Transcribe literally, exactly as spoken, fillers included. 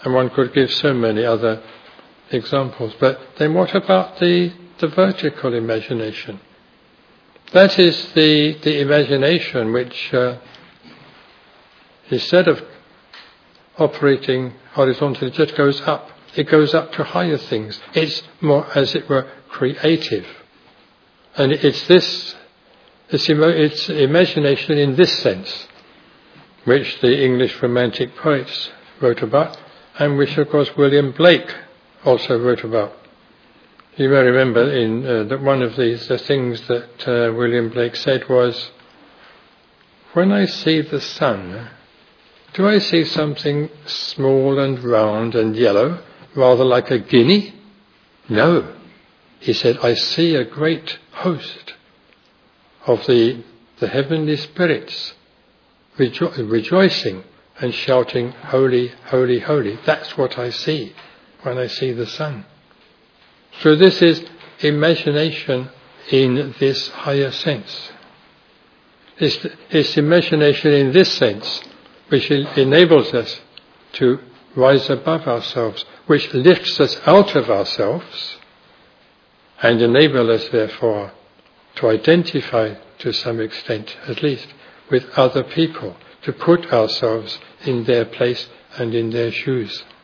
And one could give so many other examples. But then what about the, the vertical imagination? That is the, the imagination which, uh, instead of operating horizontally, just goes up. It goes up to higher things. It's more, as it were, creative. And it's this, this emo- it's imagination in this sense, which the English Romantic poets wrote about, and which, of course, William Blake also wrote about. You may remember in uh, that one of these the things that uh, William Blake said was, "When I see the sun, do I see something small and round and yellow, rather like a guinea? No." He said, "I see a great host of the, the heavenly spirits rejo- rejoicing and shouting, 'Holy, holy, holy.' That's what I see when I see the sun." So this is imagination in this higher sense. It's, it's imagination in this sense which enables us to rise above ourselves, which lifts us out of ourselves and enable us, therefore, to identify to some extent, at least, with other people, to put ourselves in their place and in their shoes.